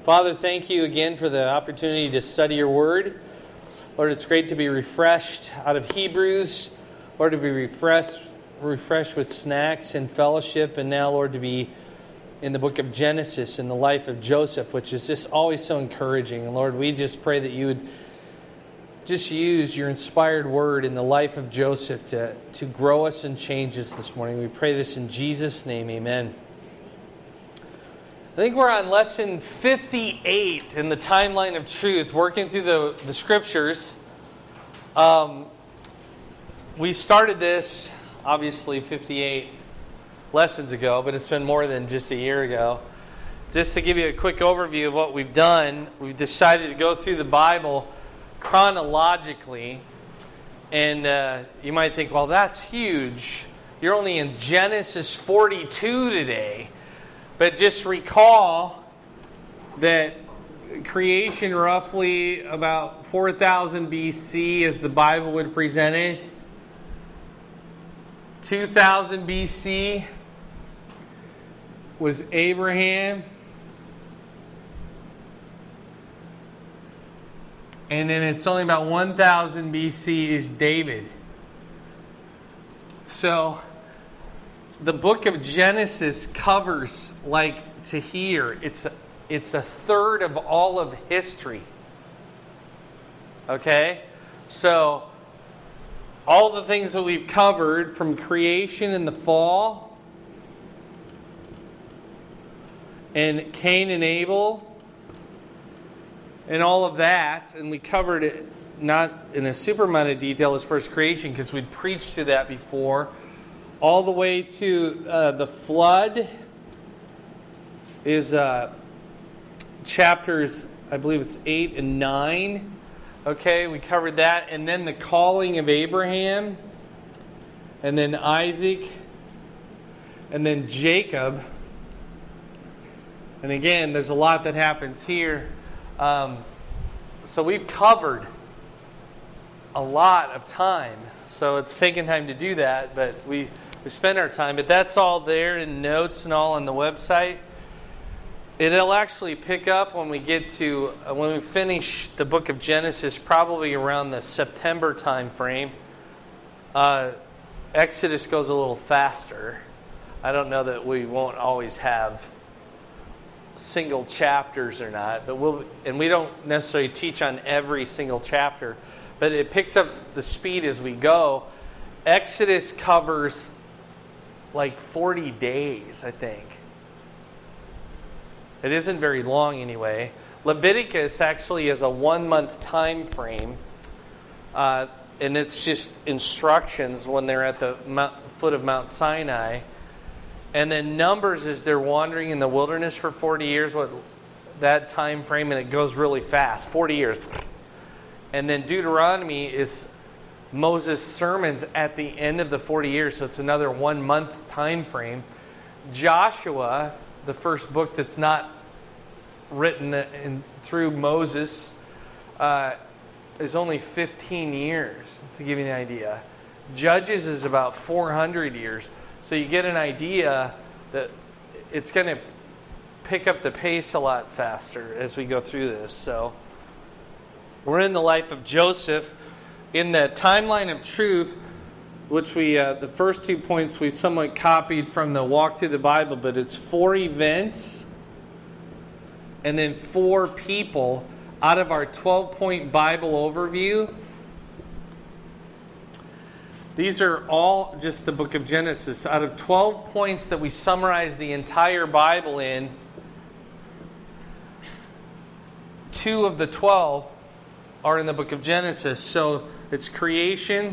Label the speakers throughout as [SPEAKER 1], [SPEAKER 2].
[SPEAKER 1] Father, thank you again for the opportunity to study your word. Lord, it's great to be refreshed out of Hebrews. Lord, to be refreshed with snacks and fellowship. And now, Lord, to be in the book of Genesis, in the life of Joseph, which is just always so encouraging. And Lord, we just pray that you would just use your inspired word in the life of Joseph to grow us and change us this morning. We pray this in Jesus' name, amen. I think we're on lesson 58 in the timeline of truth, working through the scriptures. We started this, obviously, 58 lessons ago, but it's been more than just a year ago. Just to give you a quick overview of what we've done, we've decided to go through the Bible chronologically. And you might think, well, that's huge. You're only in Genesis 42 today. But just recall that creation roughly about 4,000 BC as the Bible would present it. 2,000 BC was Abraham. And then it's only about 1,000 BC is David. So the book of Genesis covers, like to here, it's a third of all of history. Okay? So all the things that we've covered from creation and the fall, and Cain and Abel, and all of that, and we covered it not in a super amount of detail as far as creation because we'd preached to that before, all the way to the flood is chapters, I believe it's 8 and 9. Okay, we covered that. And then the calling of Abraham, and then Isaac, and then Jacob. And again, there's a lot that happens here. So we've covered a lot of time. So it's taken time to do that, but we spend our time. But that's all there in notes and all on the website. It'll actually pick up when we get to, when we finish the book of Genesis, probably around the September time frame. Exodus goes a little faster. I don't know that we won't always have single chapters or not, but we don't necessarily teach on every single chapter, but it picks up the speed as we go. Exodus covers like 40 days, I think. It isn't very long anyway. Leviticus actually is a 1-month time frame, and it's just instructions when they're at the foot of Mount Sinai. And then Numbers is they're wandering in the wilderness for 40 years, what that time frame, and it goes really fast, 40 years. And then Deuteronomy is Moses' sermons at the end of the 40 years, so it's another 1-month time frame. Joshua, the first book that's not written through Moses, is only 15 years, to give you an idea. Judges is about 400 years. So you get an idea that it's going to pick up the pace a lot faster as we go through this. So we're in the life of Joseph. In the timeline of truth, which we the first 2 points we somewhat copied from the Walk Through the Bible, but it's 4 events and then 4 people out of our 12-point Bible overview. These are all just the book of Genesis. Out of 12 points that we summarize the entire Bible in, 2 of the 12 are in the book of Genesis. So it's creation,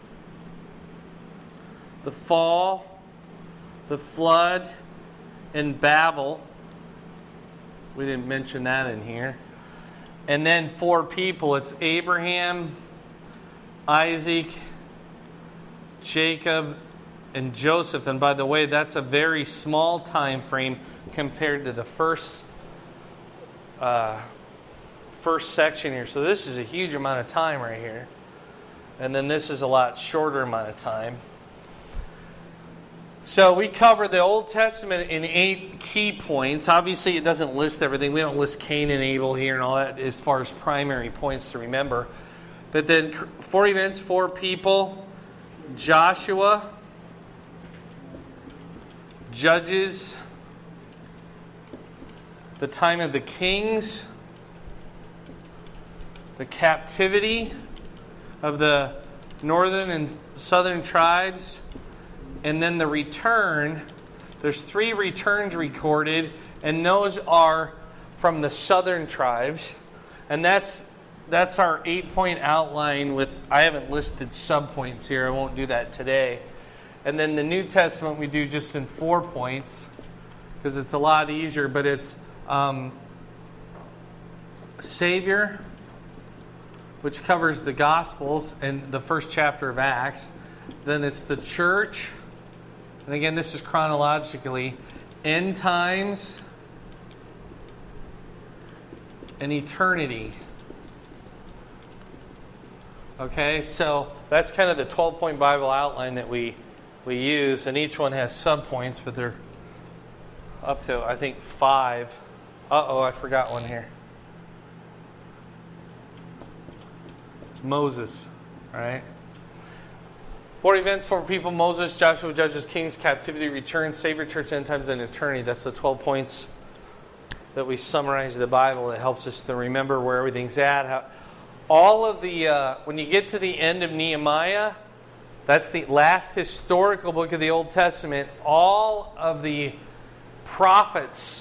[SPEAKER 1] the fall, the flood, and Babel. We didn't mention that in here. And then 4 people. It's Abraham, Isaac, Jacob, and Joseph. And by the way, that's a very small time frame compared to the first section here. So this is a huge amount of time right here. And then this is a lot shorter amount of time. So we cover the Old Testament in 8 key points. Obviously, it doesn't list everything. We don't list Cain and Abel here and all that as far as primary points to remember. But then 4 events, 4 people, Joshua, Judges, the time of the kings, the captivity of the northern and southern tribes, and then the return. There's 3 returns recorded, and those are from the southern tribes. And that's our 8-point outline with, I haven't listed subpoints here, I won't do that today. And then the New Testament we do just in 4 points, because it's a lot easier, but it's Savior, which covers the Gospels and the first chapter of Acts. Then it's the church, and again, this is chronologically, end times, and eternity. Okay, so that's kind of the 12-point Bible outline that we use, and each one has subpoints, but they're up to, I think, 5. Uh-oh, I forgot one here. It's Moses, all right? 4 events, 4 people, Moses, Joshua, Judges, Kings, captivity, return, Savior, church, end times, and eternity. That's the 12 points that we summarize the Bible. It helps us to remember where everything's at. All of the, when you get to the end of Nehemiah, that's the last historical book of the Old Testament, all of the prophets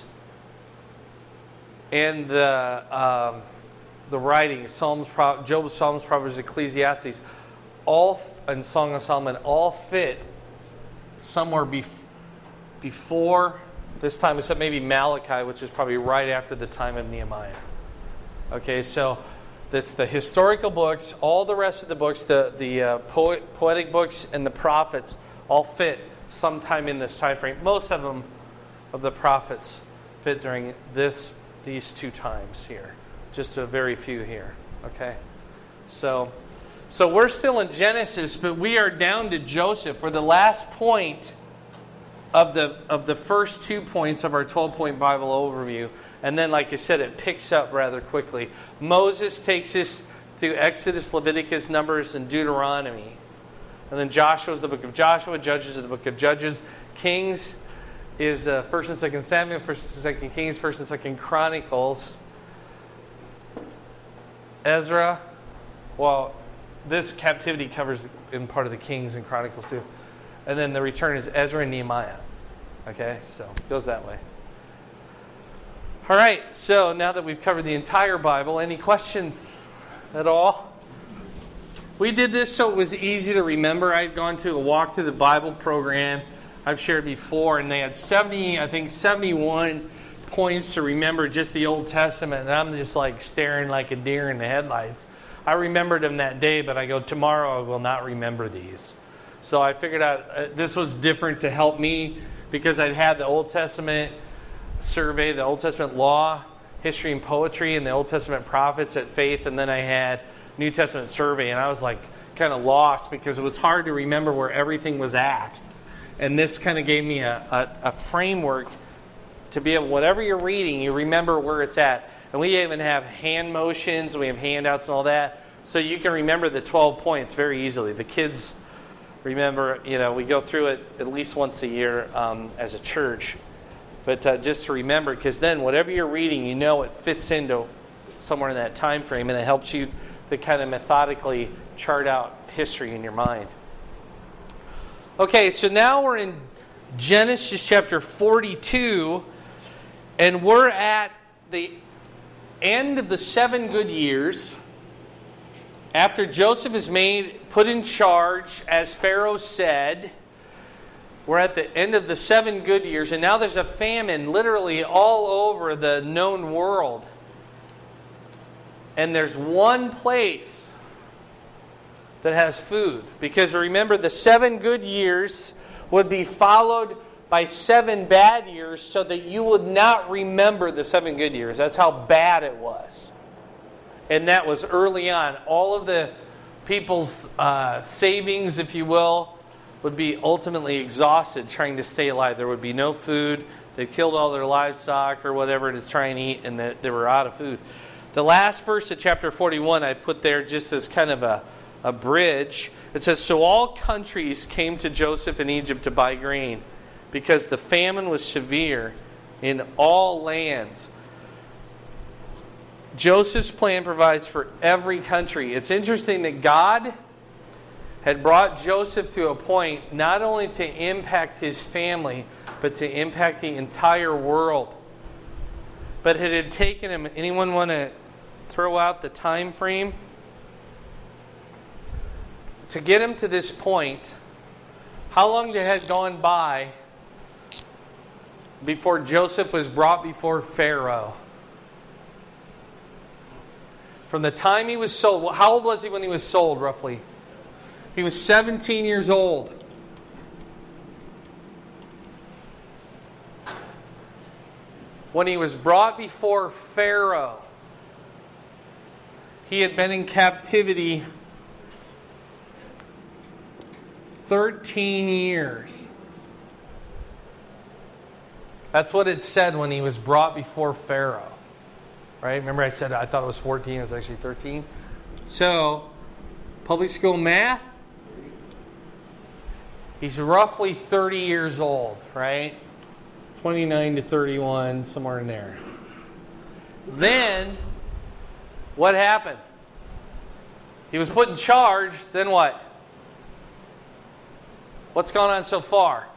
[SPEAKER 1] and the writings, Psalms, Job, Psalms, Proverbs, Ecclesiastes, and Song of Solomon, all fit somewhere before this time, except maybe Malachi, which is probably right after the time of Nehemiah. Okay, so that's the historical books. All the rest of the books, the poetic books and the prophets, all fit sometime in this time frame. Most of them, of the prophets, fit during these 2 times here. Just a very few here. Okay, so we're still in Genesis, but we are down to Joseph. We're the last point of the first 2 points of our 12-point Bible overview. And then, like I said, it picks up rather quickly. Moses takes us to Exodus, Leviticus, Numbers, and Deuteronomy. And then Joshua is the book of Joshua. Judges is the book of Judges. Kings is 1st and 2nd Samuel, 1st and 2nd Kings, 1st and 2nd Chronicles. Ezra, well, this captivity covers in part of the Kings and Chronicles too. And then the return is Ezra and Nehemiah. Okay, so it goes that way. All right, so now that we've covered the entire Bible, any questions at all? We did this so it was easy to remember. I'd gone to a Walk Through the Bible program I've shared before, and they had 71 points to remember just the Old Testament, and I'm just like staring like a deer in the headlights. I remembered them that day, but I go, tomorrow I will not remember these. So I figured out this was different to help me because I'd had the Old Testament survey, the Old Testament law, history and poetry, and the Old Testament prophets at Faith, and then I had New Testament survey, and I was like kind of lost because it was hard to remember where everything was at. And this kind of gave me a framework to be able, whatever you're reading, you remember where it's at. And we even have hand motions, we have handouts and all that, so you can remember the 12 points very easily. The kids remember, we go through it at least once a year as a church. But just to remember, because then whatever you're reading, it fits into somewhere in that time frame, and it helps you to kind of methodically chart out history in your mind. Okay, so now we're in Genesis chapter 42, and we're at the end of the 7 good years. After Joseph is put in charge, as Pharaoh said, we're at the end of the 7 good years, and now there's a famine literally all over the known world. And there's one place that has food. Because remember, the 7 good years would be followed by 7 bad years so that you would not remember the 7 good years. That's how bad it was. And that was early on. All of the people's savings, if you will, would be ultimately exhausted trying to stay alive. There would be no food. They killed all their livestock or whatever to try and eat, and they were out of food. The last verse of chapter 41 I put there just as kind of a bridge. It says, "So all countries came to Joseph in Egypt to buy grain, because the famine was severe in all lands." Joseph's plan provides for every country. It's interesting that God had brought Joseph to a point not only to impact his family, but to impact the entire world. But it had taken him, anyone want to throw out the time frame? To get him to this point, how long had gone by before Joseph was brought before Pharaoh? From the time he was sold, how old was he when he was sold, roughly? He was 17 years old. When he was brought before Pharaoh, he had been in captivity 13 years. That's what it said when he was brought before Pharaoh. Right? Remember I said I thought it was 14, it was actually 13. So, public school math, he's roughly 30 years old, right? 29 to 31, somewhere in there. Then, what happened? He was put in charge, then what? What's gone on so far?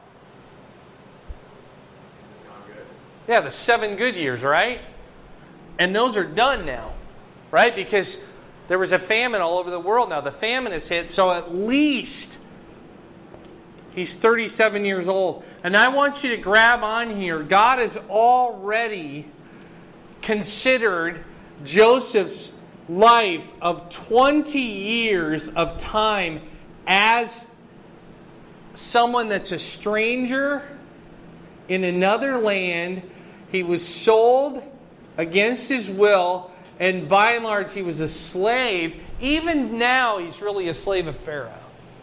[SPEAKER 1] Yeah, the 7 good years, right? And those are done now, right? Because there was a famine all over the world now. The famine has hit, so at least he's 37 years old. And I want you to grab on here. God has already considered Joseph's life of 20 years of time as someone that's a stranger in another land. He was sold against his will, and by and large he was a slave. Even now he's really a slave of Pharaoh.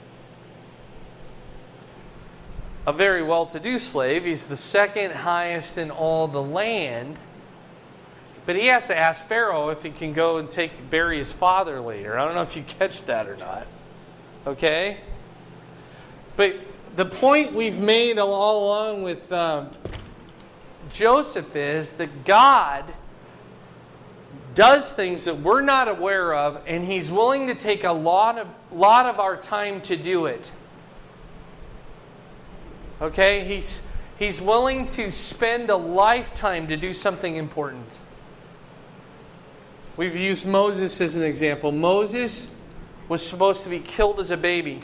[SPEAKER 1] A very well-to-do slave. He's the second highest in all the land. But he has to ask Pharaoh if he can go and bury his father later. I don't know if you catch that or not. Okay? But the point we've made all along with Joseph is that God does things that we're not aware of, and He's willing to take a lot of our time to do it. Okay? He's willing to spend a lifetime to do something important. We've used Moses as an example. Moses was supposed to be killed as a baby.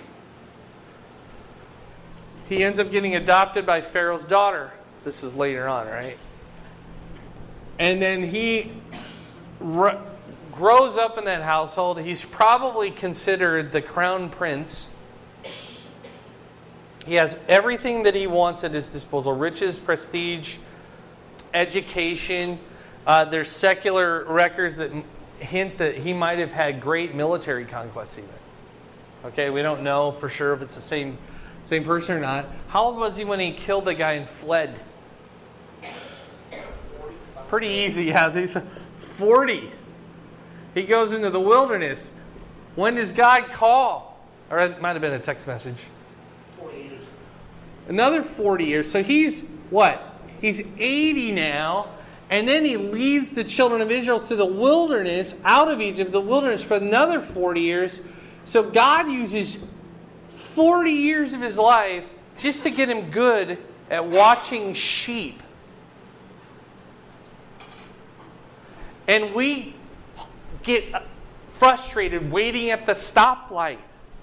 [SPEAKER 1] He ends up getting adopted by Pharaoh's daughter. This is later on, right? And then he grows up in that household. He's probably considered the crown prince. He has everything that he wants at his disposal. Riches, prestige, education. There's secular records that hint that he might have had great military conquests even. Okay, we don't know for sure if it's the same person or not. How old was he when he killed the guy and fled? Pretty easy, yeah. He's 40. He goes into the wilderness. When does God call? Or it might have been a text message.
[SPEAKER 2] 40 years.
[SPEAKER 1] Another 40 years. So he's what? He's 80 now. And then he leads the children of Israel to the wilderness, out of Egypt, the wilderness, for another 40 years. So God uses 40 years of his life just to get him good at watching sheep. And we get frustrated waiting at the stoplight.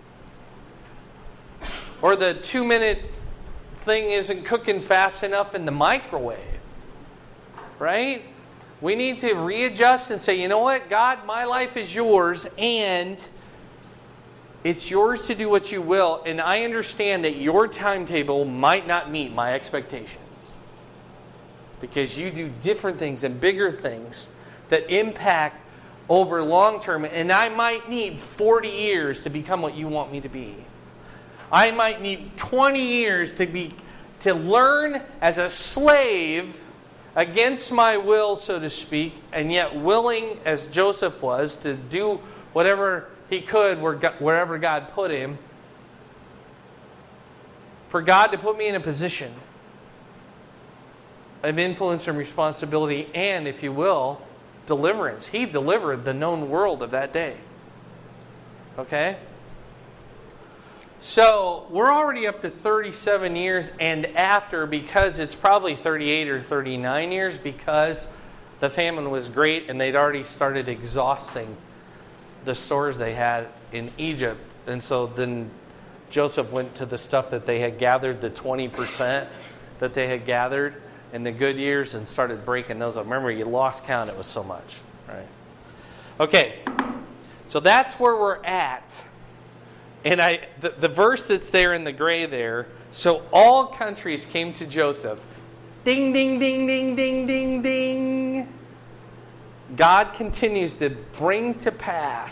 [SPEAKER 1] Or the 2-minute thing isn't cooking fast enough in the microwave. Right? We need to readjust and say, you know what, God, my life is yours, and it's yours to do what you will, and I understand that your timetable might not meet my expectations. Because you do different things and bigger things that impact over long term, and I might need 40 years to become what you want me to be. I might need 20 years to learn as a slave against my will, so to speak, and yet willing as Joseph was to do whatever he could wherever God put him, for God to put me in a position of influence and responsibility and, if you will, deliverance. He delivered the known world of that day. Okay? So, we're already up to 37 years and after, because it's probably 38 or 39 years, because the famine was great and they'd already started exhausting the stores they had in Egypt. And so then Joseph went to the stuff that they had gathered, the 20% that they had gathered in the good years, and started breaking those up. Remember, you lost count, it was so much. Right? Okay, so that's where we're at. And the verse that's there in the gray there, so all countries came to Joseph. Ding, ding, ding, ding, ding, ding, ding. God continues to bring to pass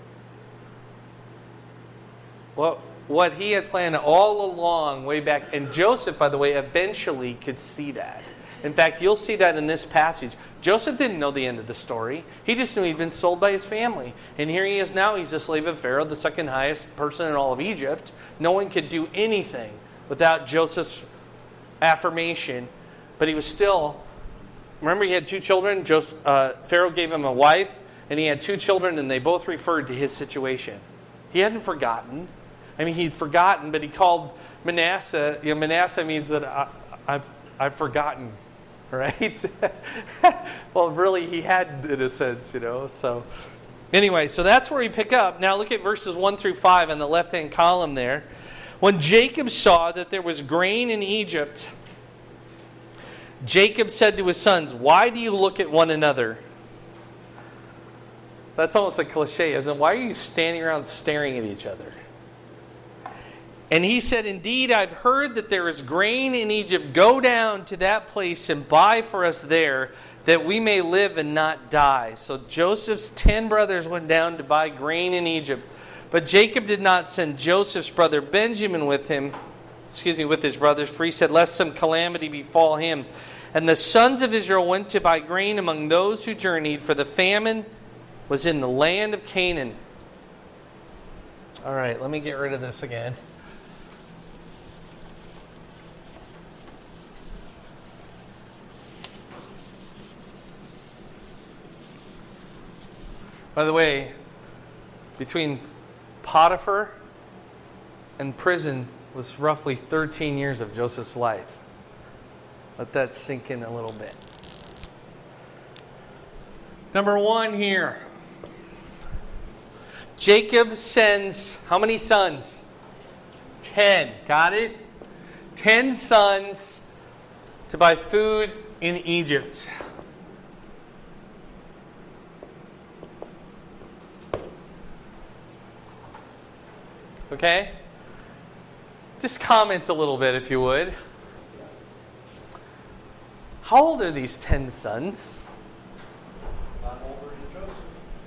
[SPEAKER 1] what he had planned all along, way back. And Joseph, by the way, eventually could see that. In fact, you'll see that in this passage. Joseph didn't know the end of the story. He just knew he'd been sold by his family. And here he is now. He's a slave of Pharaoh, the second highest person in all of Egypt. No one could do anything without Joseph's affirmation. But he was still... Remember, he had 2 children. Pharaoh gave him a wife, and he had 2 children, and they both referred to his situation. He hadn't forgotten. I mean, he'd forgotten, but he called Manasseh. Manasseh means that I've forgotten, right? Well, really, he had, in a sense, So, anyway, so that's where we pick up. Now, look at verses 1 through 5 on the left-hand column there. When Jacob saw that there was grain in Egypt, Jacob said to his sons, "Why do you look at one another?" That's almost a cliche, isn't it? Why are you standing around staring at each other? And he said, "Indeed, I've heard that there is grain in Egypt. Go down to that place and buy for us there, that we may live and not die." So Joseph's 10 brothers went down to buy grain in Egypt. But Jacob did not send Joseph's brother Benjamin with his brothers, for he said, "Lest some calamity befall him." And the sons of Israel went to buy grain among those who journeyed, for the famine was in the land of Canaan. All right, let me get rid of this again. By the way, between Potiphar and prison was roughly 13 years of Joseph's life. Let that sink in a little bit. Number 1 here. Jacob sends how many sons? 10. Got it? 10 sons to buy food in Egypt. Okay? Just comment a little bit if you would. How old are these 10 sons?
[SPEAKER 2] Not older than Joseph.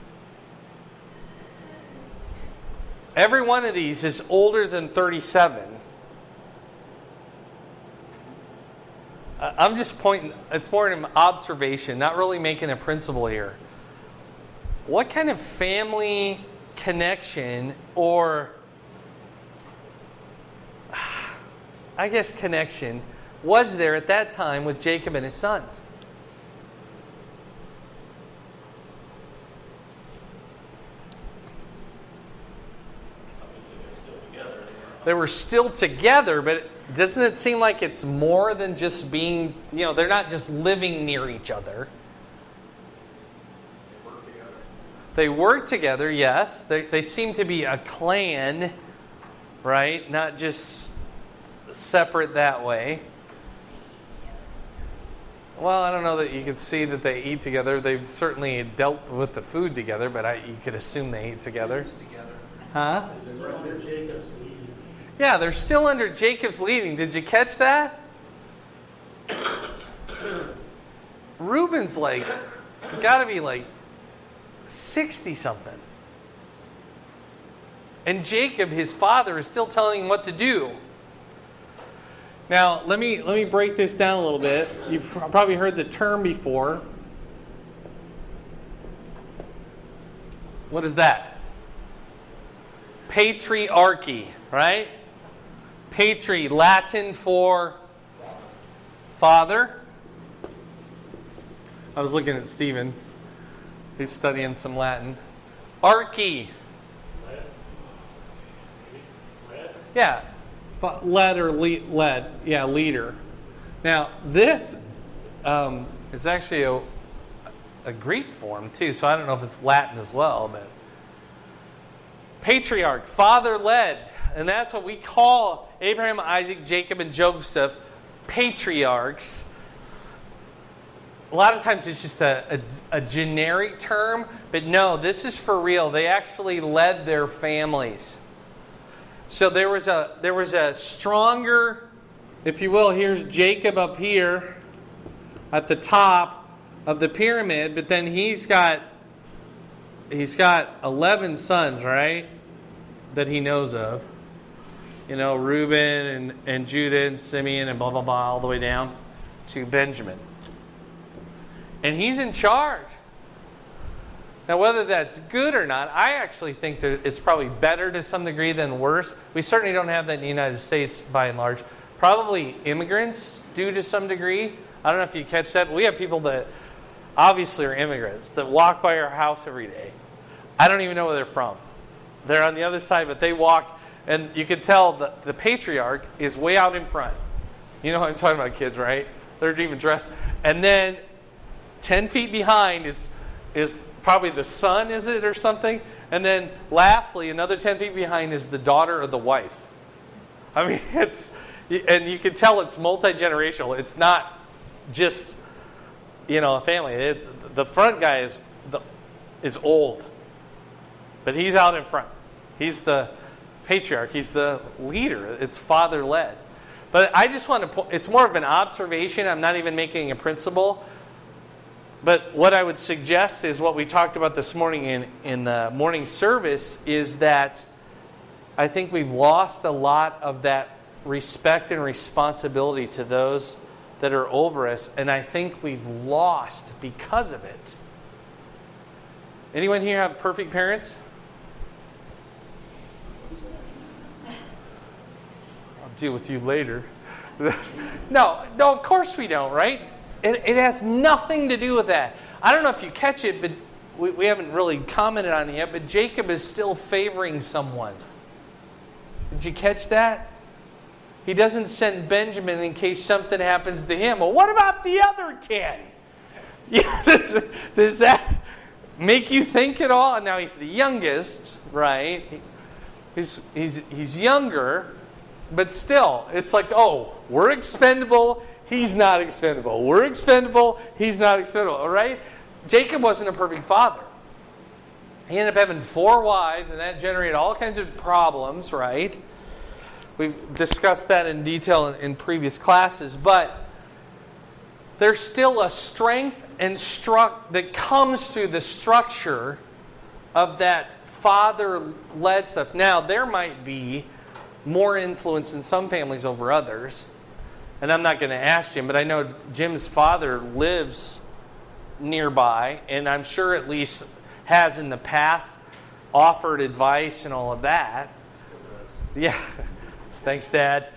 [SPEAKER 1] Every one of these is older than 37. I'm just pointing, it's more an observation, not really making a principle here. What kind of family connection, or I guess connection, was there at that time with Jacob and his sons?
[SPEAKER 2] Obviously, they're still together.
[SPEAKER 1] They were still together, but doesn't it seem like it's more than just being, they're not just living near each other.
[SPEAKER 2] They work together.
[SPEAKER 1] They work together, yes. They seem to be a clan, right? Not just separate that way. Well, I don't know that you could see that they eat together. They've certainly dealt with the food together, but you could assume they eat together. Huh?
[SPEAKER 2] They're under Jacob's leading.
[SPEAKER 1] Yeah, they're still under Jacob's leading. Did you catch that? Reuben's got to be 60-something. And Jacob, his father, is still telling him what to do. Now, let me break this down a little bit. You've probably heard the term before. What is that? Patriarchy, right? Patri, Latin for father. I was looking at Stephen. He's studying some Latin. Archy. Yeah. Led or led. Yeah, leader. Now, this is actually a Greek form, too, so I don't know if it's Latin as well, but patriarch, father-led. And that's what we call Abraham, Isaac, Jacob, and Joseph, patriarchs. A lot of times it's just a generic term, but no, this is for real. They actually led their families. So there was a stronger, if you will, here's Jacob up here at the top of the pyramid, but then he's got 11 sons, right? That he knows of. You know, Reuben and Judah and Simeon and blah, blah, blah, all the way down to Benjamin. And he's in charge. Now, whether that's good or not, I actually think that it's probably better to some degree than worse. We certainly don't have that in the United States by and large. Probably immigrants do to some degree. I don't know if you catch that, but we have people that obviously are immigrants that walk by our house every day. I don't even know where they're from. They're on the other side, but they walk, and you can tell that the patriarch is way out in front. You know what I'm talking about, kids, right? They're even dressed. And then 10 feet behind is probably the son, is it, or something? And then lastly, another 10 feet behind is the daughter or the wife. I mean, and you can tell it's multi-generational. It's not just, a family. The front guy is old, but he's out in front. He's the patriarch. He's the leader. It's father-led. But I just want to it's more of an observation. I'm not even making a principle. But what I would suggest is what we talked about this morning in the morning service is that I think we've lost a lot of that respect and responsibility to those that are over us, and I think we've lost because of it. Anyone here have perfect parents? I'll deal with you later. No, of course we don't, right? It has nothing to do with that. I don't know if you catch it, but we haven't really commented on it yet, but Jacob is still favoring someone. Did you catch that? He doesn't send Benjamin in case something happens to him. Well, what about the other 10? Yeah, does that make you think at all? Now, he's the youngest, right? He's younger, but still, it's like, oh, we're expendable. He's not expendable. We're expendable. He's not expendable. All right? Jacob wasn't a perfect father. He ended up having 4 wives, and that generated all kinds of problems, right? We've discussed that in detail in previous classes, but there's still a strength and that comes through the structure of that father-led stuff. Now, there might be more influence in some families over others. And I'm not going to ask Jim, but I know Jim's father lives nearby, and I'm sure at least has in the past offered advice and all of that. Yeah. Thanks, Dad.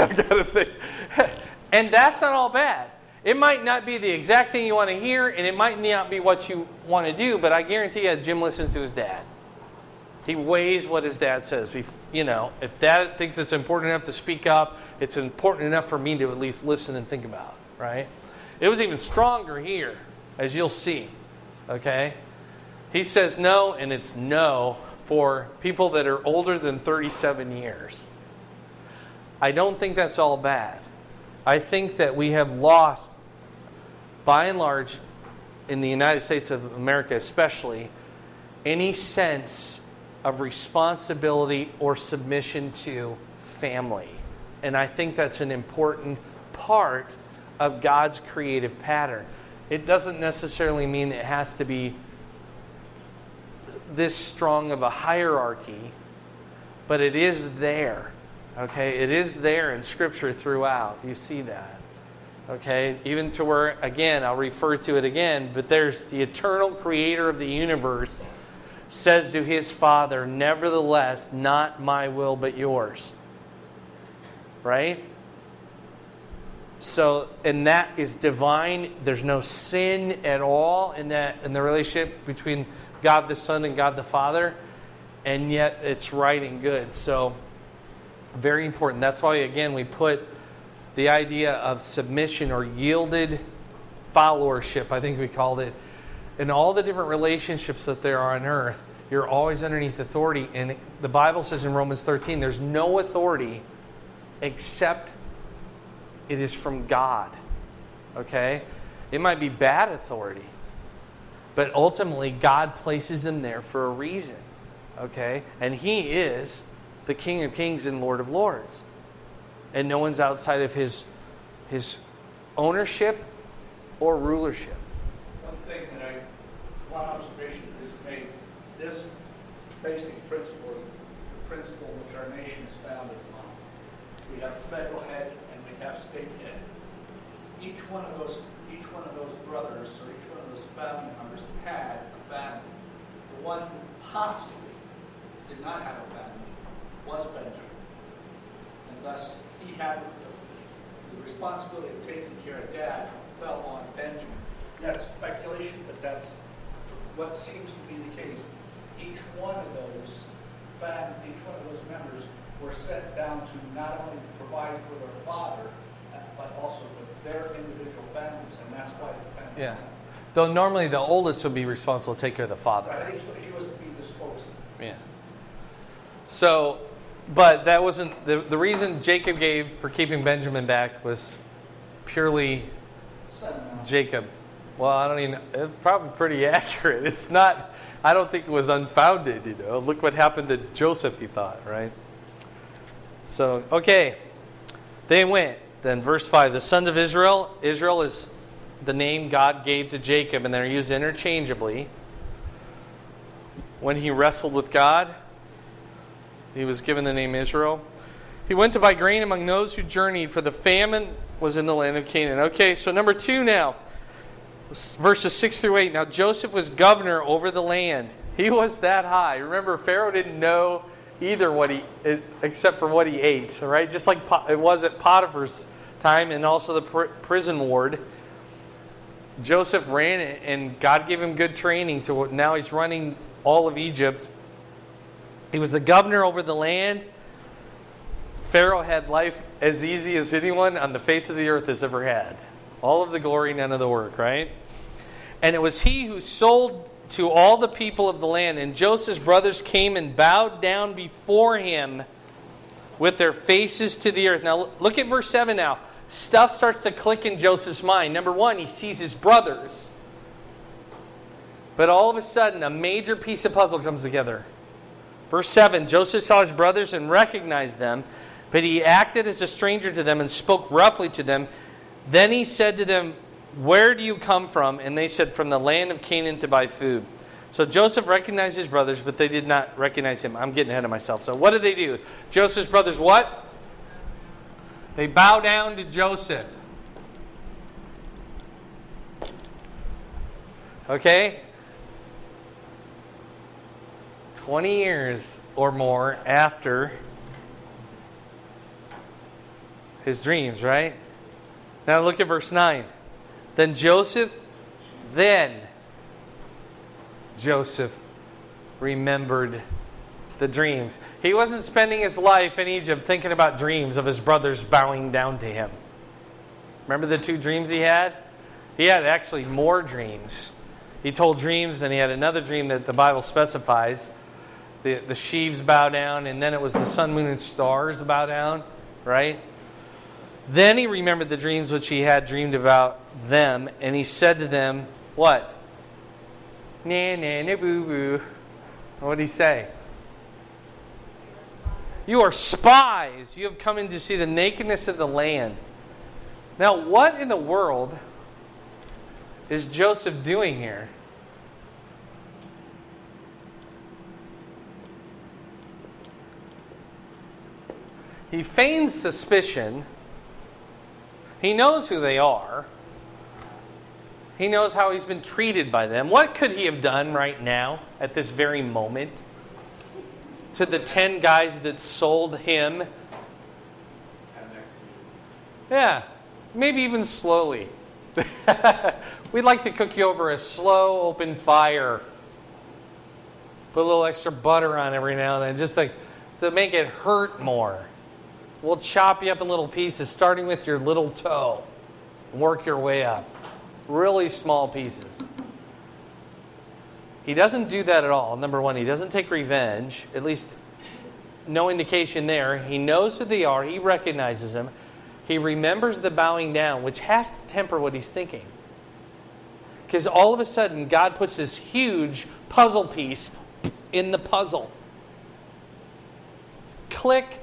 [SPEAKER 1] And that's not all bad. It might not be the exact thing you want to hear, and it might not be what you want to do, but I guarantee you Jim listens to his dad. He weighs what his dad says. If dad thinks it's important enough to speak up, it's important enough for me to at least listen and think about, right? It was even stronger here, as you'll see, okay? He says no, and it's no for people that are older than 37 years. I don't think that's all bad. I think that we have lost, by and large, in the United States of America especially, any sense of responsibility or submission to family. And I think that's an important part of God's creative pattern. It doesn't necessarily mean it has to be this strong of a hierarchy, but it is there. Okay, it is there in Scripture throughout. You see that. Okay, even to where, again, I'll refer to it again, but there's the eternal creator of the universe says to his Father, nevertheless, not my will but yours. Right? So, and that is divine. There's no sin at all in the relationship between God the Son and God the Father, and yet it's right and good. So, very important. That's why, again, we put the idea of submission or yielded followership, I think we called it, in all the different relationships that there are on earth. You're always underneath authority. And the Bible says in Romans 13, there's no authority except it is from God. Okay? It might be bad authority, but ultimately God places them there for a reason. Okay? And He is the King of Kings and Lord of Lords. And no one's outside of His ownership or rulership.
[SPEAKER 3] One observation that is made, this basic principle is the principle which our nation is founded upon. We have federal head and we have state head. Each one of those brothers or each one of those family members had a family. The one who possibly did not have a family was Benjamin. And thus he had the responsibility of taking care of Dad fell on Benjamin. That's speculation, but that's what seems to be the case. Each one of those members were sent down to not only provide for their father, but also for their individual families, and that's why it depends.
[SPEAKER 1] Yeah. Though normally the oldest would be responsible to take care of the father.
[SPEAKER 3] Right, he was to be the spokesman.
[SPEAKER 1] Yeah. So, but that wasn't the reason Jacob gave for keeping Benjamin back was purely Jacob. Well, I don't even. It's probably pretty accurate. It's not. I don't think it was unfounded. You know, look what happened to Joseph. He thought, right? So, okay, they went. Then, verse 5: the sons of Israel. Israel is the name God gave to Jacob, and they're used interchangeably. When he wrestled with God, he was given the name Israel. He went to buy grain among those who journeyed, for the famine was in the land of Canaan. Okay, so number 2 now. Verses 6 through 8. Now Joseph was governor over the land. He was that high. Remember, Pharaoh didn't know either except for what he ate. Right? Just like it was at Potiphar's time and also the prison ward. Joseph ran it, and God gave him good training. Now he's running all of Egypt. He was the governor over the land. Pharaoh had life as easy as anyone on the face of the earth has ever had. All of the glory, none of the work, right? And it was he who sold to all the people of the land. And Joseph's brothers came and bowed down before him with their faces to the earth. Now, look at verse 7 now. Stuff starts to click in Joseph's mind. Number 1, he sees his brothers. But all of a sudden, a major piece of puzzle comes together. Verse 7, Joseph saw his brothers and recognized them, but he acted as a stranger to them and spoke roughly to them. Then he said to them, "Where do you come from?" And they said, "From the land of Canaan to buy food." So Joseph recognized his brothers, but they did not recognize him. I'm getting ahead of myself. So what did they do? Joseph's brothers what? They bow down to Joseph. Okay? 20 years or more after his dreams, right? Now look at verse 9. Then Joseph remembered the dreams. He wasn't spending his life in Egypt thinking about dreams of his brothers bowing down to him. Remember the 2 dreams he had? He had actually more dreams. He told dreams, then he had another dream that the Bible specifies. The sheaves bow down, and then it was the sun, moon, and stars bow down, right? Then he remembered the dreams which he had dreamed about them, and he said to them, what? Na na na boo boo. What did he say? You are spies. You have come in to see the nakedness of the land. Now, what in the world is Joseph doing here? He feigns suspicion. He knows who they are. He knows how he's been treated by them. What could he have done right now, at this very moment, to the 10 guys that sold him? Yeah, maybe even slowly. We'd like to cook you over a slow, open fire. Put a little extra butter on every now and then, just like to make it hurt more. We'll chop you up in little pieces, starting with your little toe. Work your way up. Really small pieces. He doesn't do that at all. Number one, he doesn't take revenge. At least no indication there. He knows who they are. He recognizes them. He remembers the bowing down, which has to temper what he's thinking. Because all of a sudden, God puts this huge puzzle piece in the puzzle. Click.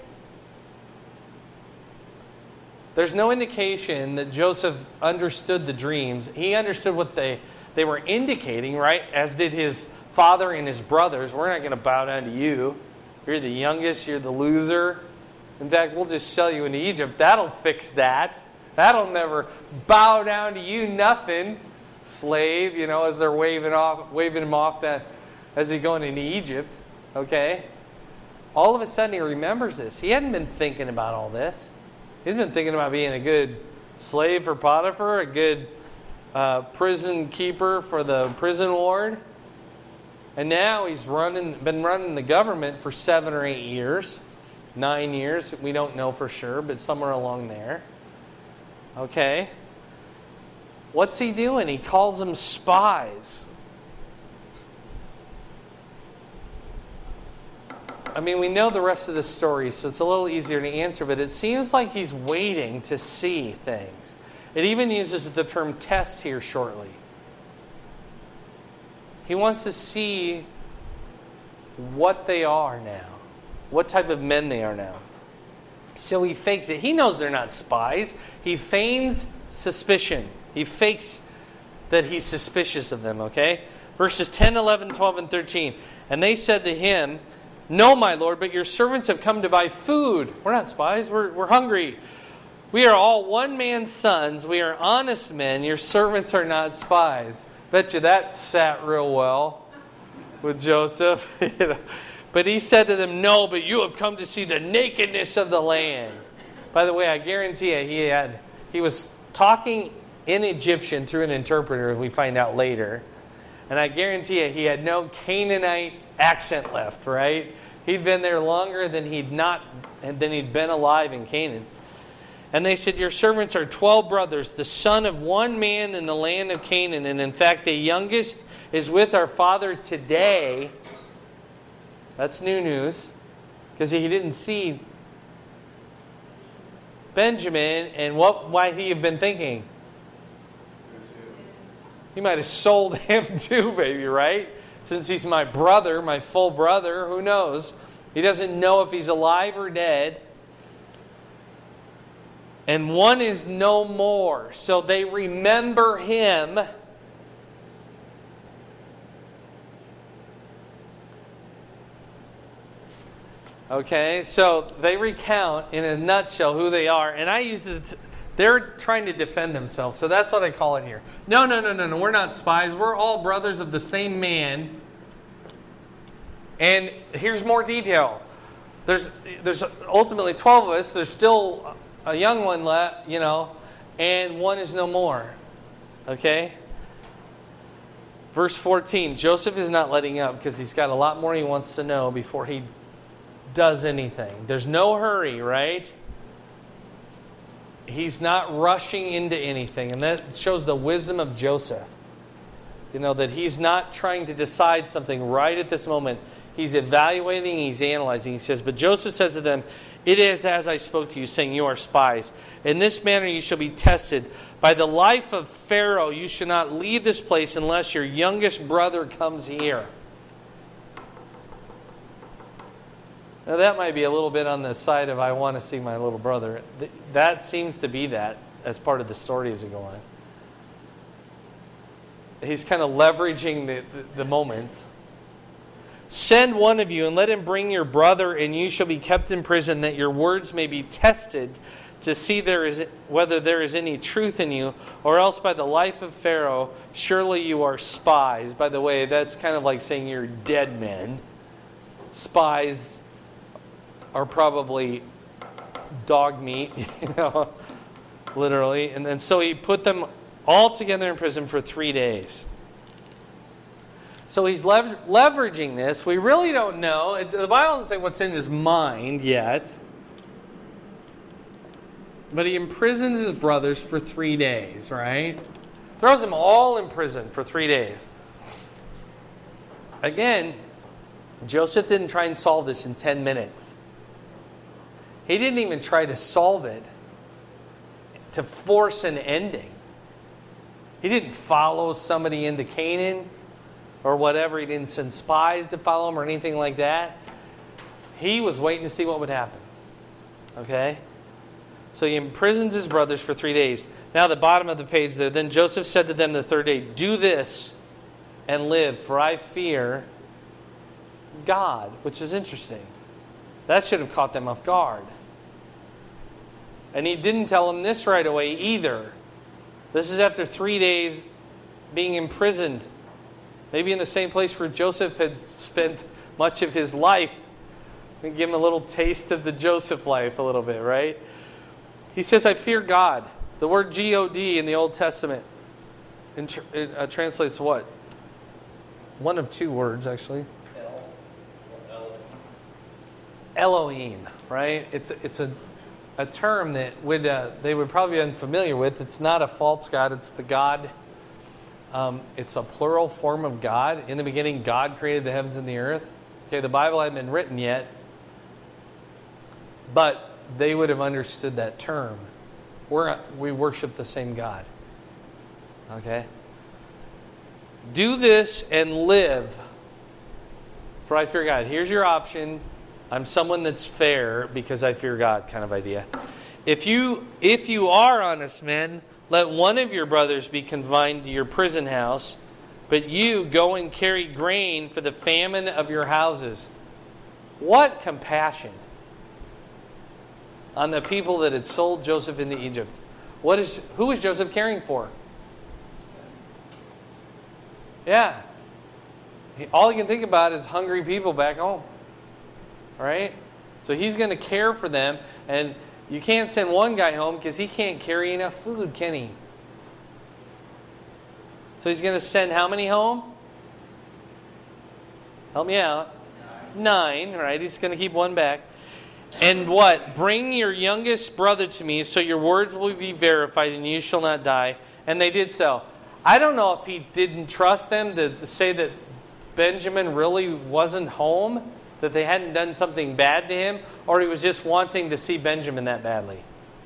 [SPEAKER 1] There's no indication that Joseph understood the dreams. He understood what they were indicating, right? As did his father and his brothers. We're not going to bow down to you. You're the youngest. You're the loser. In fact, we'll just sell you into Egypt. That'll fix that. That'll never bow down to you. Nothing. Slave, as they're waving him off that as he's going into Egypt. Okay? All of a sudden he remembers this. He hadn't been thinking about all this. He's been thinking about being a good slave for Potiphar, a good prison keeper for the prison ward. And now he's been running the government for 7 or 8 years. 9 years, we don't know for sure, but somewhere along there. Okay. What's he doing? He calls them spies. I mean, we know the rest of the story, so it's a little easier to answer, but it seems like he's waiting to see things. It even uses the term test here shortly. He wants to see what they are now, what type of men they are now. So he fakes it. He knows they're not spies. He feigns suspicion. He fakes that he's suspicious of them, okay? Verses 10, 11, 12, and 13. And they said to him, "No, my lord, but your servants have come to buy food." We're not spies. We're hungry. "We are all one man's sons. We are honest men. Your servants are not spies." Bet you that sat real well with Joseph. But he said to them, "No, but you have come to see the nakedness of the land." By the way, I guarantee you he was talking in Egyptian through an interpreter, as we find out later. And I guarantee you he had no Canaanite accent left, right? He'd been there longer than he'd been alive in Canaan. And they said, "Your servants are 12 brothers, the son of one man in the land of Canaan. And in fact, the youngest is with our father today." That's new news, because he didn't see Benjamin, and what might he have been thinking? He might have sold him too, baby, right? Since he's my brother, my full brother, who knows? He doesn't know if he's alive or dead. And one is no more. So they remember him. Okay, so they recount in a nutshell who they are. And I use they're trying to defend themselves. So that's what I call it here. No. We're not spies. We're all brothers of the same man. And here's more detail. There's ultimately 12 of us. There's still a young one left, and one is no more. Okay? Verse 14. Joseph is not letting up because he's got a lot more he wants to know before he does anything. There's no hurry, right? He's not rushing into anything. And that shows the wisdom of Joseph. That he's not trying to decide something right at this moment. He's evaluating, he's analyzing. He says, "But Joseph says to them, 'It is as I spoke to you, saying you are spies. In this manner you shall be tested. By the life of Pharaoh you shall not leave this place unless your youngest brother comes here.'" Now that might be a little bit on the side of, I want to see my little brother. That seems to be that as part of the story as it goes on. He's kind of leveraging the moment. Send one of you, and let him bring your brother, and you shall be kept in prison, that your words may be tested, to see whether there is any truth in you, or else by the life of Pharaoh, surely you are spies. By the way, that's kind of like saying you're dead men. Spies are probably dog meat, literally. And then so he put them all together in prison for 3 days. So he's leveraging this. We really don't know. The Bible doesn't say what's in his mind yet. But he imprisons his brothers for 3 days, right? Throws them all in prison for 3 days. Again, Joseph didn't try and solve this in 10 minutes. He didn't even try to solve it to force an ending. He didn't follow somebody into Canaan or whatever. He didn't send spies to follow him or anything like that. He was waiting to see what would happen. Okay? So he imprisons his brothers for 3 days. Now the bottom of the page there. Then Joseph said to them the third day, do this and live, for I fear God. Which is interesting. That should have caught them off guard. And he didn't tell them this right away either. This is after 3 days being imprisoned. Maybe in the same place where Joseph had spent much of his life. We give him a little taste of the Joseph life a little bit, right? He says, I fear God. The word G-O-D in the Old Testament translates what? One of two words, actually. Elohim, right? It's a term that they would probably be unfamiliar with. It's not a false God. It's the God. It's a plural form of God. In the beginning, God created the heavens and the earth. Okay, the Bible hadn't been written yet, but they would have understood that term. We worship the same God. Okay? Do this and live, for I fear God. Here's your option. I'm someone that's fair because I fear God kind of idea. If you are honest men, let one of your brothers be confined to your prison house, but you go and carry grain for the famine of your houses. What compassion on the people that had sold Joseph into Egypt. Who is Joseph caring for? Yeah. All he can think about is hungry people back home. All right? So he's going to care for them, and you can't send one guy home because he can't carry enough food, can he? So he's going to send how many home? Help me out. 9, right? He's going to keep one back. And what? Bring your youngest brother to me, so your words will be verified, and you shall not die. And they did so. I don't know if he didn't trust them to say that Benjamin really wasn't home, that they hadn't done something bad to him, or he was just wanting to see Benjamin that badly.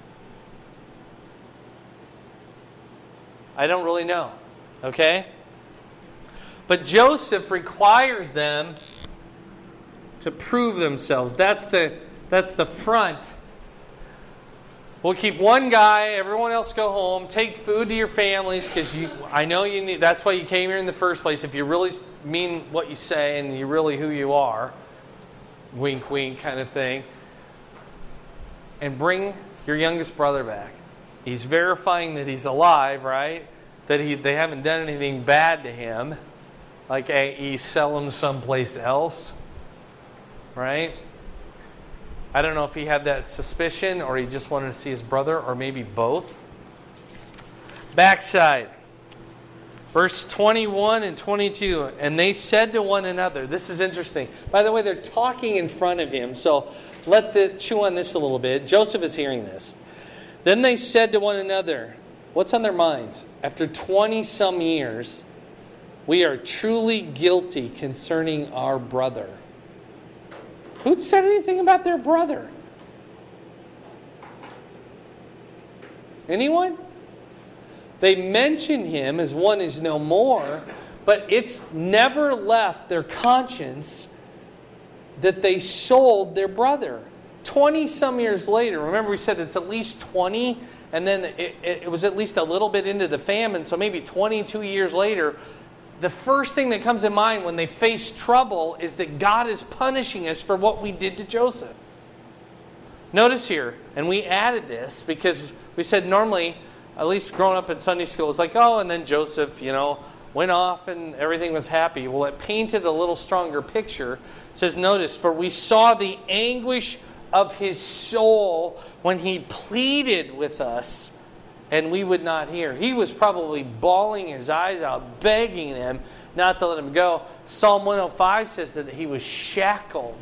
[SPEAKER 1] I don't really know. Okay? But Joseph requires them to prove themselves. That's the front. We'll keep one guy, everyone else go home, take food to your families, because I know you need, that's why you came here in the first place, if you really mean what you say and you're really who you are. Wink, wink kind of thing. And bring your youngest brother back. He's verifying that he's alive, right? That they haven't done anything bad to him, like i.e. sell him someplace else, right? I don't know if he had that suspicion or he just wanted to see his brother, or maybe both. Backside. Verse 21 and 22. And they said to one another. This is interesting. By the way, they're talking in front of him. So chew on this a little bit. Joseph is hearing this. Then they said to one another. What's on their minds? After 20-some years, we are truly guilty concerning our brother. Who said anything about their brother? Anyone? They mention him as one is no more, but it's never left their conscience that they sold their brother. 20-some years later, remember we said it's at least 20, and then it was at least a little bit into the famine, so maybe 22 years later, the first thing that comes to mind when they face trouble is that God is punishing us for what we did to Joseph. Notice here, and we added this because we said normally, at least growing up in Sunday school, it's like, oh, and then Joseph, went off and everything was happy. Well, it painted a little stronger picture. It says, notice, for we saw the anguish of his soul when he pleaded with us, and we would not hear. He was probably bawling his eyes out, begging them not to let him go. Psalm 105 says that he was shackled.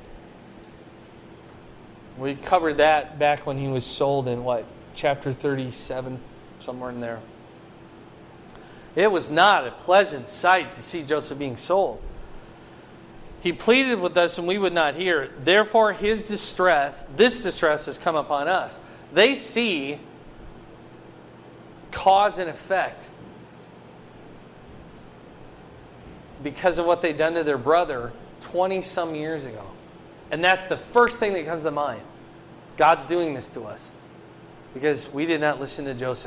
[SPEAKER 1] We covered that back when he was sold in chapter 37, somewhere in there. It was not a pleasant sight to see Joseph being sold. He pleaded with us and we would not hear. Therefore this distress has come upon us. They see cause and effect because of what they'd done to their brother 20-some years ago. And that's the first thing that comes to mind. God's doing this to us because we did not listen to Joseph.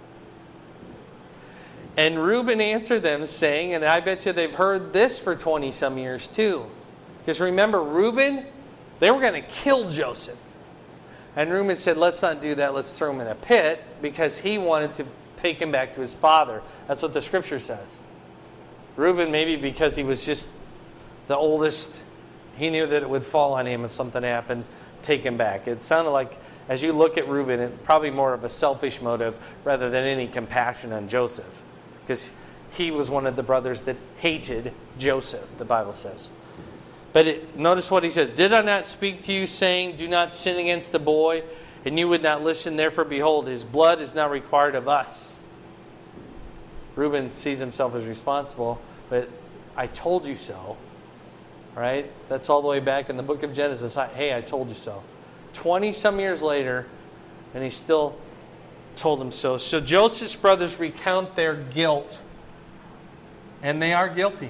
[SPEAKER 1] And Reuben answered them saying, and I bet you they've heard this for 20-some years too. Because remember, Reuben, they were going to kill Joseph. And Reuben said, let's not do that. Let's throw him in a pit because he wanted to take him back to his father. That's what the scripture says. Reuben, maybe because he was just the oldest, he knew that it would fall on him if something happened, take him back. It sounded like, as you look at Reuben, it's probably more of a selfish motive rather than any compassion on Joseph. Because he was one of the brothers that hated Joseph, the Bible says. But notice what he says. Did I not speak to you, saying, do not sin against the boy, and you would not listen? Therefore, behold, his blood is now required of us. Reuben sees himself as responsible, but I told you so. Right? That's all the way back in the book of Genesis. Hey, I told you so. 20-some years later, and he still told him so. So Joseph's brothers recount their guilt, and they are guilty.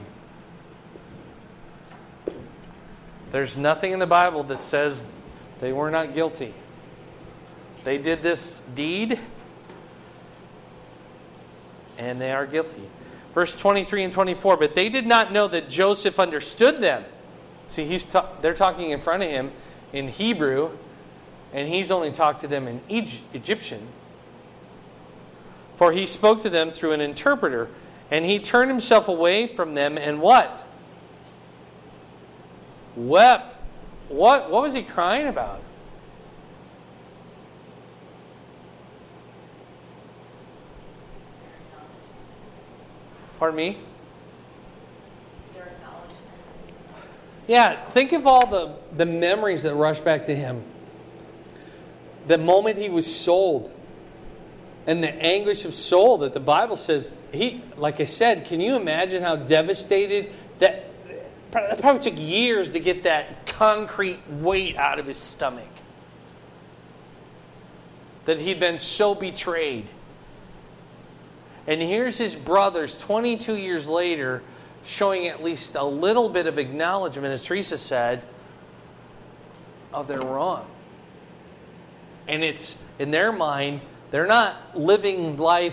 [SPEAKER 1] There's nothing in the Bible that says they were not guilty. They did this deed, and they are guilty. Verse 23 and 24, but they did not know that Joseph understood them. See, they're talking in front of him in Hebrew, and he's only talked to them in Egyptian. For he spoke to them through an interpreter, and he turned himself away from them and what? Wept. What was he crying about? Pardon me?
[SPEAKER 4] Their acknowledgement.
[SPEAKER 1] Yeah, think of all the memories that rush back to him. The moment he was sold. And the anguish of soul that the Bible says, like I said, can you imagine how devastated that? It probably took years to get that concrete weight out of his stomach. That he'd been so betrayed. And here's his brothers 22 years later showing at least a little bit of acknowledgement, as Teresa said, of their wrong. And it's, in their mind, they're not living life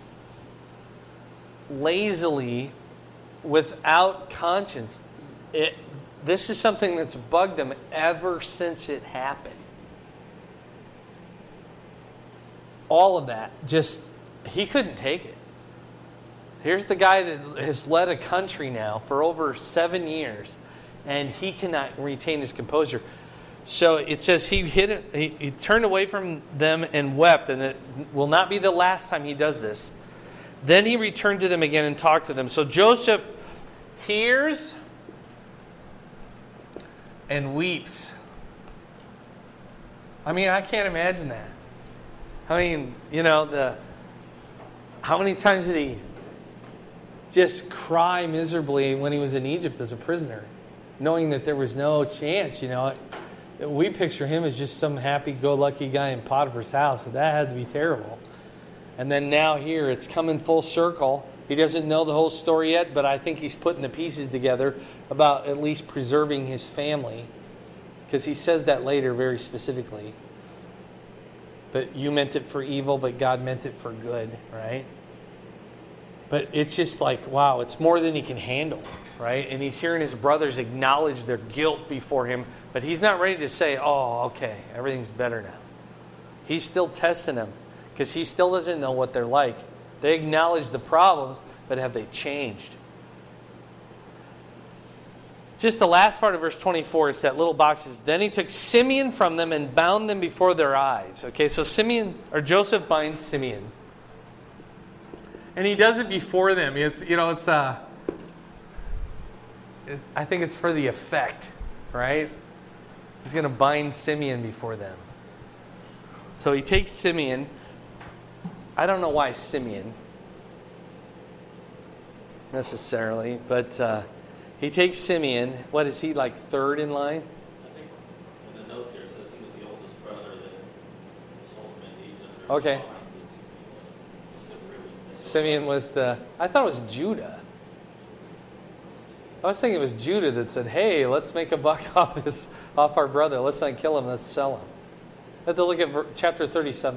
[SPEAKER 1] lazily without conscience. This is something that's bugged them ever since it happened. All of that, he couldn't take it. Here's the guy that has led a country now for over 7 years, and he cannot retain his composure. So it says he turned away from them and wept, and it will not be the last time he does this. Then he returned to them again and talked to them. So Joseph hears and weeps. I mean, I can't imagine that. I mean, how many times did he just cry miserably when he was in Egypt as a prisoner, knowing that there was no chance, We picture him as just some happy-go-lucky guy in Potiphar's house, so that had to be terrible. And then now here, it's coming full circle. He doesn't know the whole story yet, but I think he's putting the pieces together about at least preserving his family, because he says that later very specifically. But you meant it for evil, but God meant it for good, right? But it's just like, wow, it's more than he can handle, right? And he's hearing his brothers acknowledge their guilt before him, but he's not ready to say, oh, okay, everything's better now. He's still testing them because he still doesn't know what they're like. They acknowledge the problems, but have they changed? Just the last part of verse 24, it's that little box. Says, then he took Simeon from them and bound them before their eyes. Okay, so Joseph binds Simeon. And he does it before them. I think it's for the effect, right? He's going to bind Simeon before them. So he takes Simeon. I don't know why Simeon, necessarily, but he takes Simeon. What is he, like third in line?
[SPEAKER 2] I think in the notes here it says he was the oldest brother that sold him in Egypt.
[SPEAKER 1] Okay. Simeon was I thought it was Judah. I was thinking it was Judah that said, hey, let's make a buck off our brother. Let's not kill him, let's sell him. Let's look at chapter 37.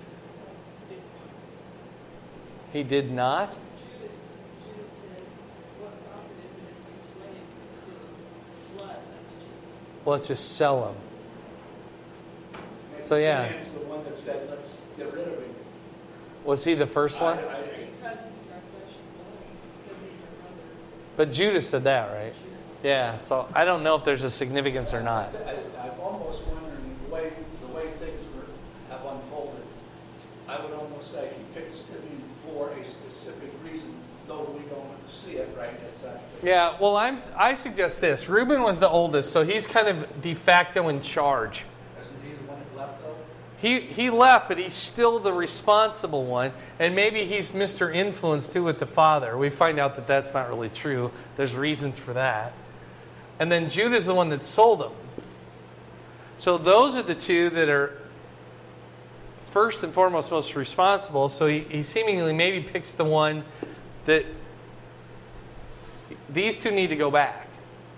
[SPEAKER 1] He did not?
[SPEAKER 5] Judas said, what profit is it if we slay him and conceal his blood?
[SPEAKER 1] Let's just sell him. So yeah.
[SPEAKER 3] Simeon's the one that said, let's get rid of him.
[SPEAKER 1] Was he the first one?
[SPEAKER 5] Because he's our flesh and blood, because he's our brother.
[SPEAKER 1] But Judas said that, right? Yeah, so I don't know if there's a significance or not.
[SPEAKER 3] I'm almost wondering the way things have unfolded. I would almost say he picked Simeon for a specific reason, though we don't see it right as such.
[SPEAKER 1] Yeah, well, I suggest this. Reuben was the oldest, so he's kind of de facto in charge.
[SPEAKER 3] Isn't he the one that left though?
[SPEAKER 1] He left, but he's still the responsible one, and maybe he's Mr. Influence too with the father. We find out that that's not really true. There's reasons for that. And then Judah's the one that sold him. So those are the two that are first and foremost most responsible. So he seemingly maybe picks the one that these two need to go back.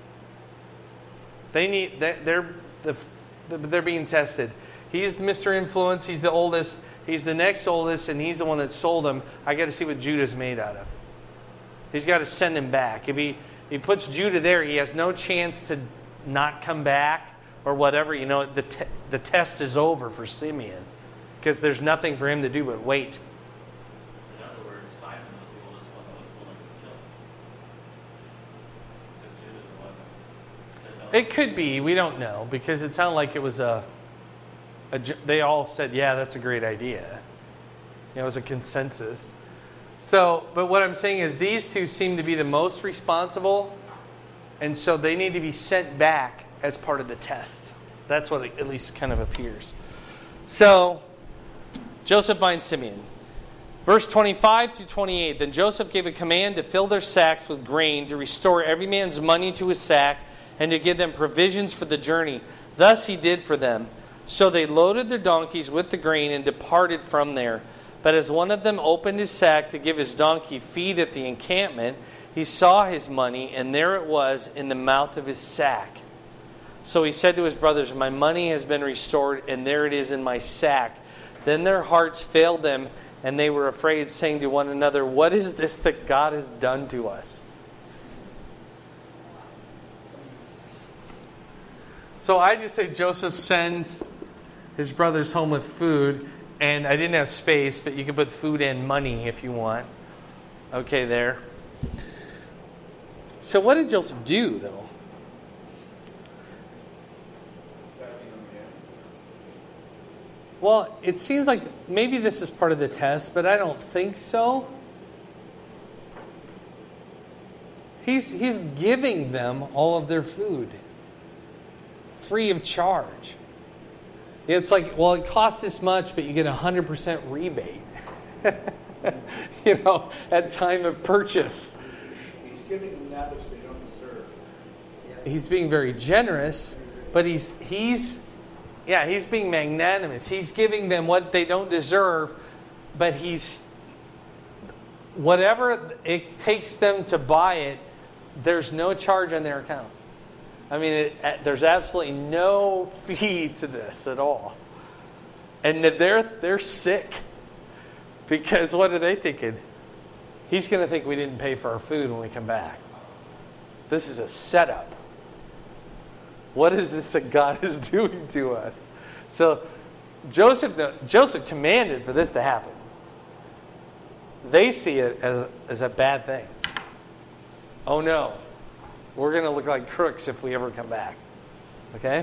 [SPEAKER 1] They're being tested. He's Mr. Influence. He's the oldest. He's the next oldest, and he's the one that sold him. I got to see what Judah's made out of. He's got to send him back. If he puts Judah there, he has no chance to not come back or whatever. The test is over for Simeon because there's nothing for him to do but wait.
[SPEAKER 2] In other words, Simon was the oldest one that was willing to kill him. Because Judas wasn't.
[SPEAKER 1] It could be. We don't know because it sounded like it was they all said, yeah, that's a great idea. It was a consensus. So, but what I'm saying is these two seem to be the most responsible, and so they need to be sent back as part of the test. That's what it at least kind of appears. So, Joseph binds Simeon. Verse 25 through 28, then Joseph gave a command to fill their sacks with grain, to restore every man's money to his sack, and to give them provisions for the journey. Thus he did for them. So they loaded their donkeys with the grain and departed from there. But as one of them opened his sack to give his donkey feed at the encampment, he saw his money, and there it was in the mouth of his sack. So he said to his brothers, my money has been restored, and there it is in my sack. Then their hearts failed them, and they were afraid, saying to one another, what is this that God has done to us? So I just say Joseph sends his brothers home with food, and I didn't have space, but you can put food and money if you want. Okay, there. So what did Joseph do, though? Well, it seems like maybe this is part of the test, but I don't think so. He's giving them all of their food free of charge. It's like, well, it costs this much, but you get 100% rebate. At time of purchase.
[SPEAKER 3] He's giving them that which they don't deserve.
[SPEAKER 1] He's being very generous, but he's being magnanimous. He's giving them what they don't deserve, but whatever it takes them to buy it, there's no charge on their account. I mean, there's absolutely no fee to this at all. And they're sick. Because what are they thinking? he's going to think we didn't pay for our food when we come back. This is a setup. What is this that God is doing to us? So Joseph commanded for this to happen. They see it as a bad thing. Oh no, we're going to look like crooks if we ever come back. Okay?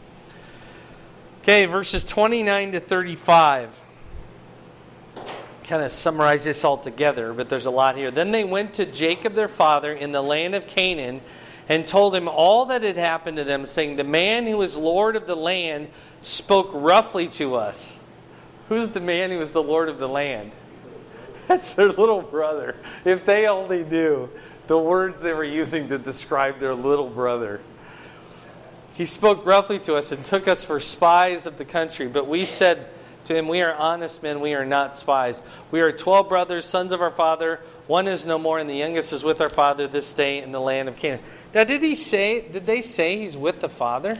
[SPEAKER 1] Okay, verses 29 to 35. Kind of summarize this all together, but there's a lot here. Then they went to Jacob their father in the land of Canaan and told him all that had happened to them, saying, the man who was Lord of the land spoke roughly to us. Who's the man who was the Lord of the land? That's their little brother. If they only knew the words they were using to describe their little brother. He spoke roughly to us and took us for spies of the country. But we said to him, we are honest men, we are not spies. We are 12 brothers, sons of our father. One is no more, and the youngest is with our father this day in the land of Canaan. Now, did they say he's with the father?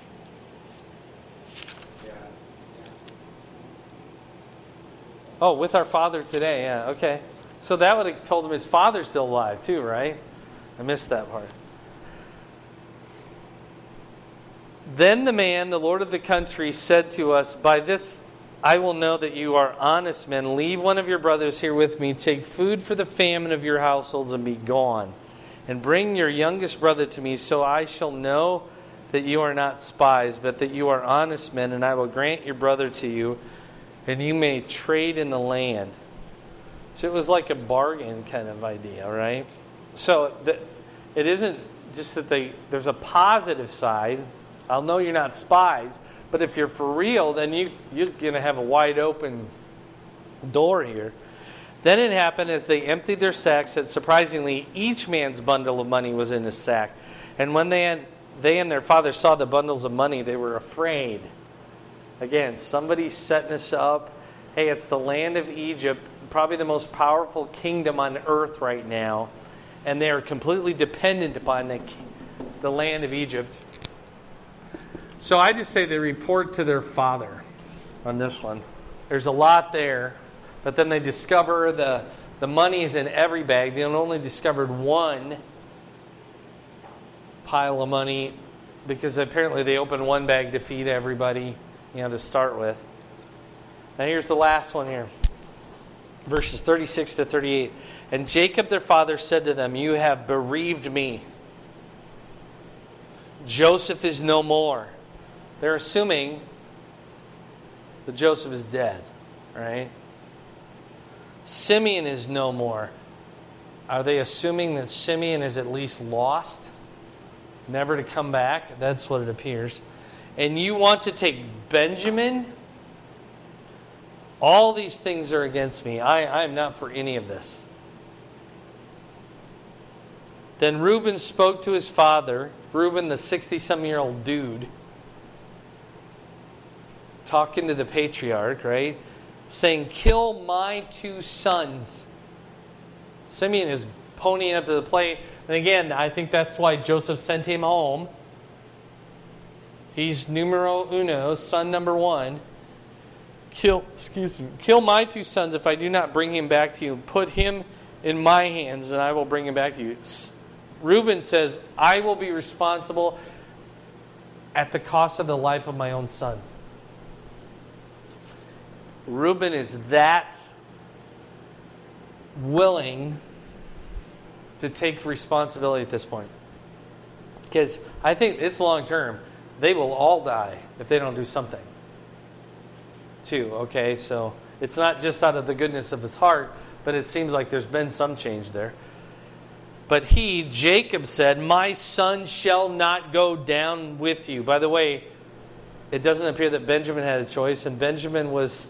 [SPEAKER 1] Oh, with our father today, yeah, okay. So that would have told him his father's still alive too, right? I missed that part. Then the man, the Lord of the country, said to us, by this I will know that you are honest men. Leave one of your brothers here with me. Take food for the famine of your households and be gone. And bring your youngest brother to me, so I shall know that you are not spies, but that you are honest men, and I will grant your brother to you, and you may trade in the land. So it was like a bargain kind of idea, right? So it isn't just that there's a positive side. I'll know you're not spies, but if you're for real, then you're going to have a wide open door here. Then it happened as they emptied their sacks that surprisingly each man's bundle of money was in his sack. And when they and their father saw the bundles of money, they were afraid. Again, somebody's setting us up. Hey, it's the land of Egypt, probably the most powerful kingdom on earth right now. And they are completely dependent upon the land of Egypt. So I just say they report to their father on this one. There's a lot there. But then they discover the money is in every bag. They only discovered one pile of money because apparently they opened one bag to feed everybody, to start with. Now here's the last one here. Verses 36 to 38. And Jacob their father said to them, you have bereaved me. Joseph is no more. They're assuming that Joseph is dead, right? Simeon is no more. Are they assuming that Simeon is at least lost? Never to come back? That's what it appears. And you want to take Benjamin? All these things are against me. I am not for any of this. Then Reuben spoke to his father, Reuben, the 60-some-year-old dude, talking to the patriarch, right? Saying, kill my 2 sons. Simeon is ponying up to the plate. And again, I think that's why Joseph sent him home. He's numero uno, son number 1. Kill my 2 sons if I do not bring him back to you. Put him in my hands and I will bring him back to you. Reuben says, I will be responsible at the cost of the life of my own sons. Reuben is that willing to take responsibility at this point. Because I think it's long term. They will all die if they don't do something. Too, okay? So it's not just out of the goodness of his heart, but it seems like there's been some change there. But Jacob said, my son shall not go down with you. By the way, it doesn't appear that Benjamin had a choice, and Benjamin was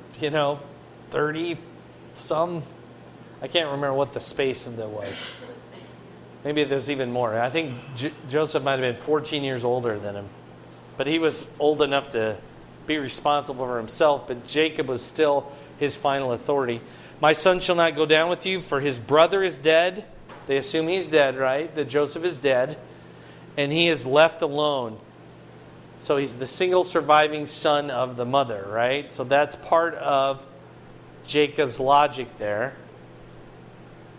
[SPEAKER 1] 30-some. I can't remember what the space of that was. Maybe there's even more. I think Joseph might have been 14 years older than him. But he was old enough to be responsible for himself, but Jacob was still his final authority. My son shall not go down with you, for his brother is dead. They assume he's dead, right? That Joseph is dead. And he is left alone. So he's the single surviving son of the mother, right? So that's part of Jacob's logic there.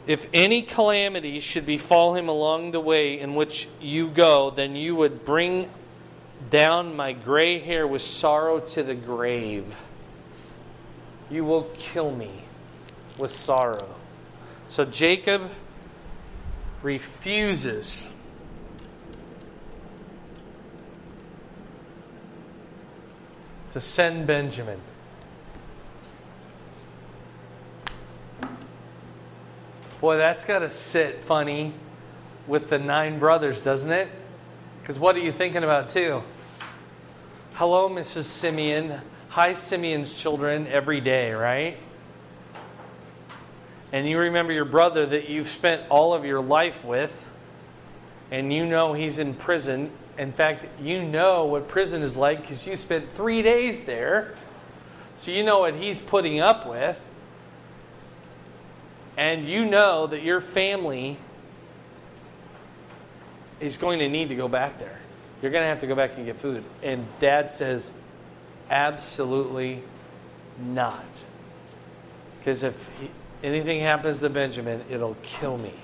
[SPEAKER 1] if any calamity should befall him along the way in which you go, then you would bring down my gray hair with sorrow to the grave. You will kill me with sorrow. So Jacob refuses to send Benjamin. Boy, that's got to sit funny with the 9 brothers, doesn't it? Because what are you thinking about too? Hello, Mrs. Simeon. Hi, Simeon's children every day, right? And you remember your brother that you've spent all of your life with, and you know he's in prison. In fact, you know what prison is like because you spent 3 days there. So you know what he's putting up with. And you know that your family is going to need to go back there. You're going to have to go back and get food. And Dad says, absolutely not. Because if anything happens to Benjamin, it'll kill me.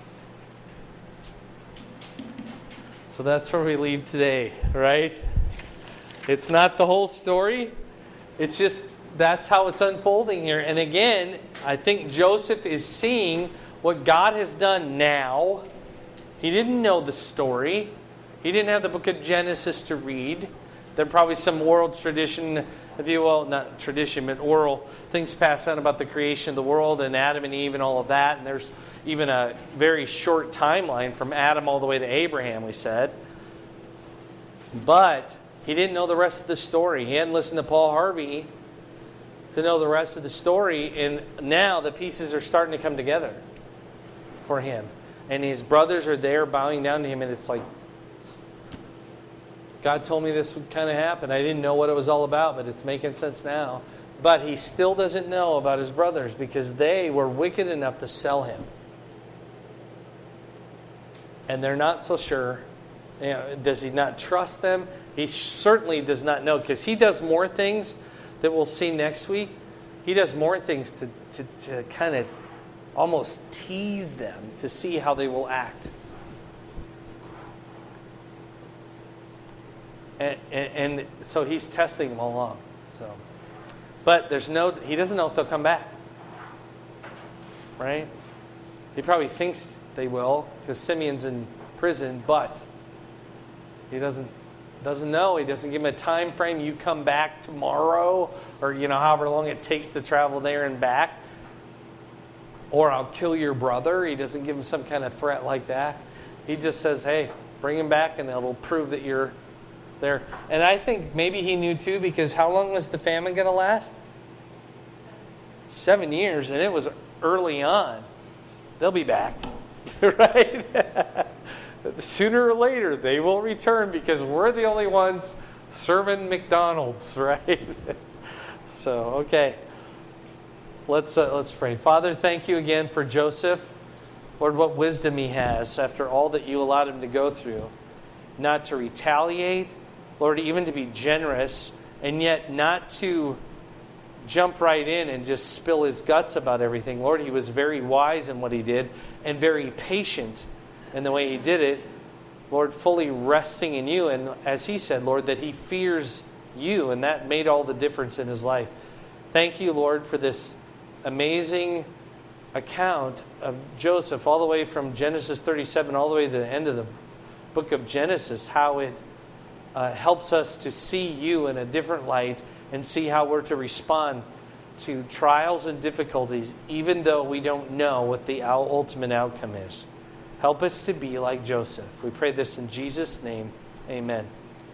[SPEAKER 1] So that's where we leave today, right? It's not the whole story. It's just that's how it's unfolding here. And again, I think Joseph is seeing what God has done now. He didn't know the story. He didn't have the book of Genesis to read. There are probably some oral tradition, if you will, not tradition, but oral things passed on about the creation of the world and Adam and Eve and all of that. And there's even a very short timeline from Adam all the way to Abraham, we said. But he didn't know the rest of the story. He hadn't listened to Paul Harvey to know the rest of the story. And now the pieces are starting to come together for him. And his brothers are there bowing down to him. And it's like, God told me this would kind of happen. I didn't know what it was all about, but it's making sense now. But he still doesn't know about his brothers because they were wicked enough to sell him. And they're not so sure. You know, does he not trust them? He certainly does not know because he does more things that we'll see next week. He does more things to kind of almost tease them to see how they will act. And so he's testing them all along. So, but he doesn't know if they'll come back. Right? He probably thinks they will because Simeon's in prison, but he doesn't know. He doesn't give him a time frame. You come back tomorrow, or however long it takes to travel there and back, or I'll kill your brother. He doesn't give him some kind of threat like that. He just says, "Hey, bring him back, and it'll prove that you're there." And I think maybe he knew too, because how long was the famine going to last? 7 years, and it was early on. They'll be back, right? Sooner or later, they will return because we're the only ones serving McDonald's, right? So, okay. Let's pray. Father, thank you again for Joseph. Lord, what wisdom he has after all that you allowed him to go through. Not to retaliate, Lord, even to be generous, and yet not to jump right in and just spill his guts about everything. Lord, he was very wise in what he did and very patient in the way he did it. Lord, fully resting in you. And as he said, Lord, that he fears you, and that made all the difference in his life. Thank you, Lord, for this amazing account of Joseph, all the way from Genesis 37 all the way to the end of the book of Genesis, how it helps us to see you in a different light and see how we're to respond to trials and difficulties, even though we don't know what the ultimate outcome is. Help us to be like Joseph. We pray this in Jesus' name. Amen.